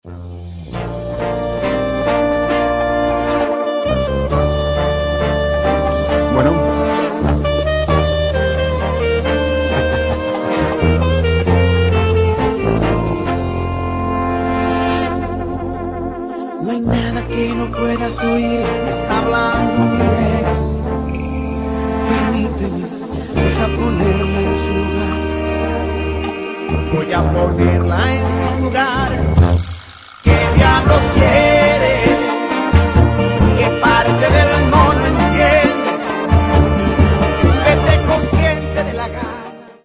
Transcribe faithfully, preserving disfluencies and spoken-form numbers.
Bueno. No hay nada que no puedas oír, me está hablando mi ex. Permíteme, deja ponerla en su lugar. Voy a ponerla en su lugar. ¿Qué diablos quieres?